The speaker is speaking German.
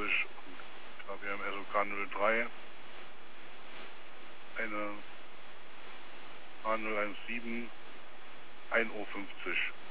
Frisch und KBM SOK 03, eine A017, 1:50 Uhr.